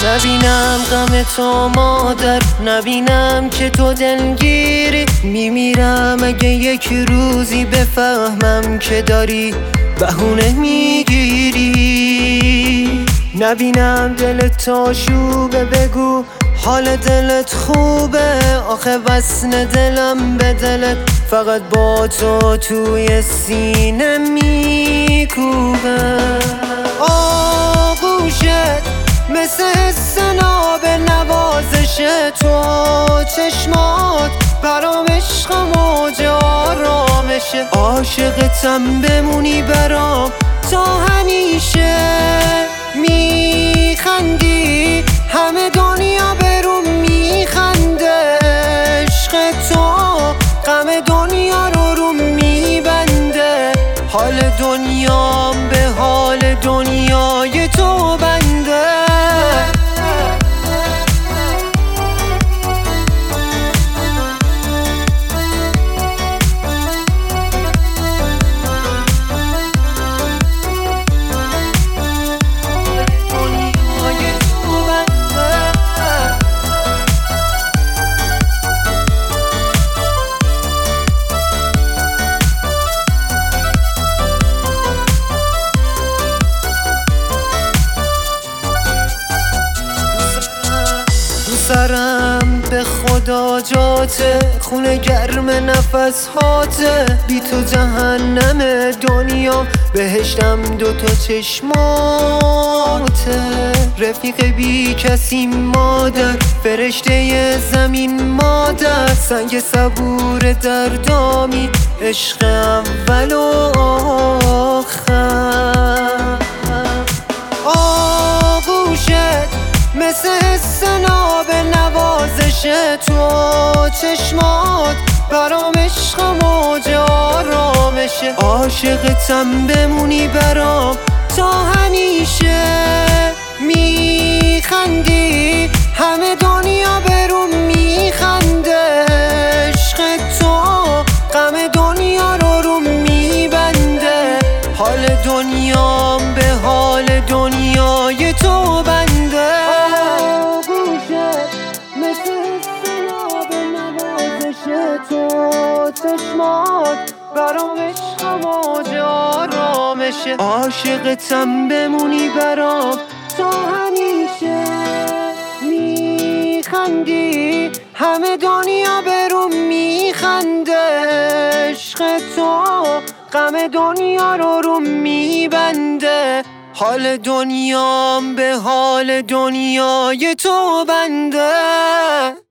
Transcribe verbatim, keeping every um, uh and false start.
نبینم غم تو مادر، نبینم که تو دلگیری. میمیرم اگه یک روزی بفهمم که داری بهونه میگیری. نبینم دلت آشوبه، بگو حال دلت خوبه. آخه وصل دلم به دلت فقط با تو توی سینه میکوبه. آغوشت مثل حس ناب نوازش تو، چشمات برام عشق موج آرامشه. عاشقتم بمونی برام تا همیشه. میخندی همه دنیا برام میخنده. عشق تو غم دنیا رو رو میبنده. حال دنیام به حال دنیای تو بنده. سرم به خدا جاته، خونه گرم نفس هاته. بی تو جهنم دنیا، بهشتم دوتا چشماته. رفیق بی کسی مادر، فرشته زمین مادر. سنگ صبور دردامی، عشق اول و آخر. آغوشت مثل حس ناب نوازش تو، چشمات برام عشق موج آرامشه. عاشقتم بمونی برام تا همیشه. میخندی همه دنیا برام میخنده. عشق تو غم دنیا رو رو میبنده. حال دنیام به حال دنیای تو بنده. تو چشمات برام عشق موج آرامشه. عاشقتم بمونی برام تا همیشه. میخندی همه دنیا برام میخنده. عشق تو غم دنیا رو رو میبنده. حال دنیام به حال دنیای تو بنده.